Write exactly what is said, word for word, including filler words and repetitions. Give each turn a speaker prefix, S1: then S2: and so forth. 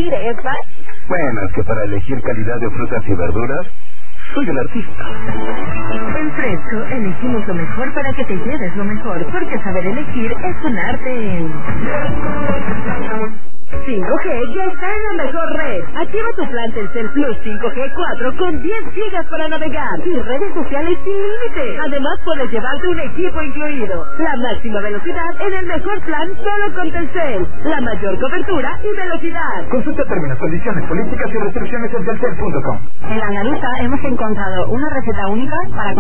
S1: mire, es fácil.
S2: Bueno, es que para elegir calidad de frutas y verduras, soy el artista.
S3: En Fresco elegimos lo mejor para que te lleves lo mejor, porque saber elegir es un arte en... cinco G ya está en la mejor red. Activa tu plan Telcel Plus cinco G cuatro con diez gigas para navegar y redes sociales sin límite. Además puedes llevarte un equipo incluido. La máxima velocidad en el mejor plan solo con Telcel. La mayor cobertura y velocidad.
S4: Consulta términos, condiciones, políticas y restricciones en telcel punto com.
S1: En la Andaluza hemos encontrado una receta única para